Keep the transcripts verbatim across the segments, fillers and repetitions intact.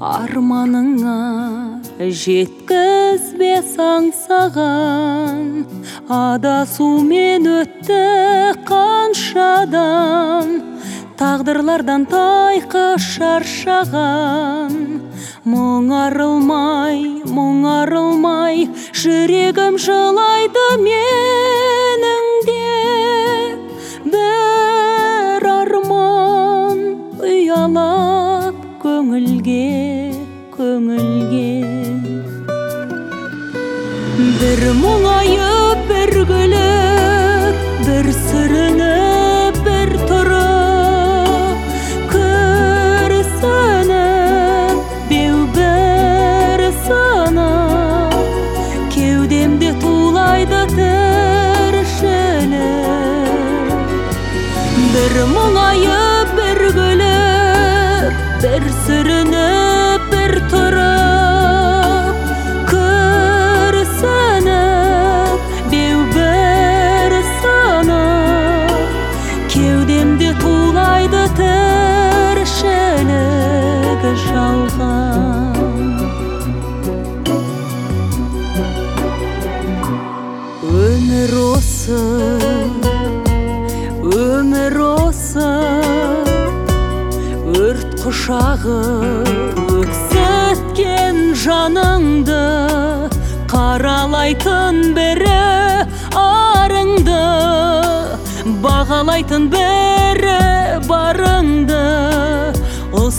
арманыңа жеткізбес аңсаған, адасумен өтті қаншадан, тағдырлардан тайқы шаршаған. Мұң арылмай, мұң арылмай, жүрегім жылайды менің де. Бір арман ұялап көңілге, көңілге. Бір мұңайып, бір күліп, бір сүрініп, бір тұрып, күрсініп, беу бір сынып, кеудемде тулайды тіршілік. Бір мұңайып, бір күліп, бір сүрініп, бір тұрып, күрсініп, беу бір сынып, кеудемде тулайды тіршілік жалған. Өмір осы, өмір осы, өрт құшағы өксіткен жаныңды, қаралайтын бірі арыңды, бағалайтын бірі барыңды.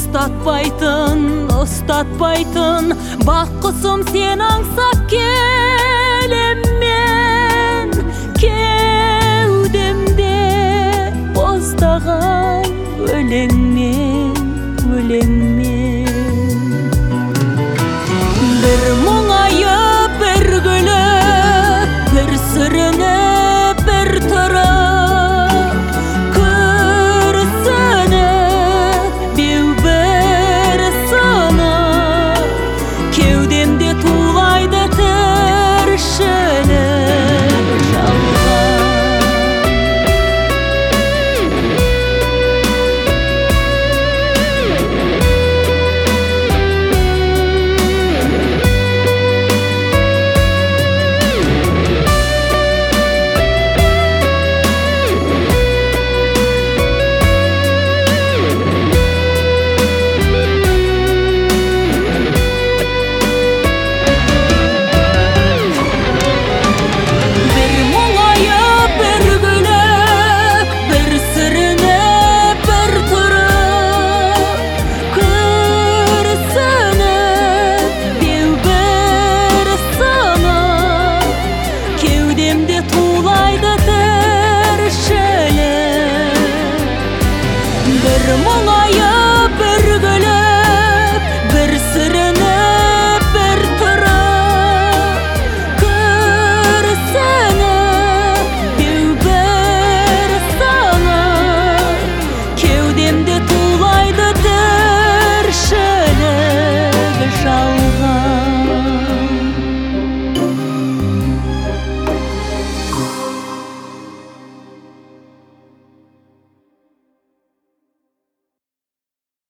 Ұстатпайтын, ұстатпайтын, бақ құсым сен аңсап кел.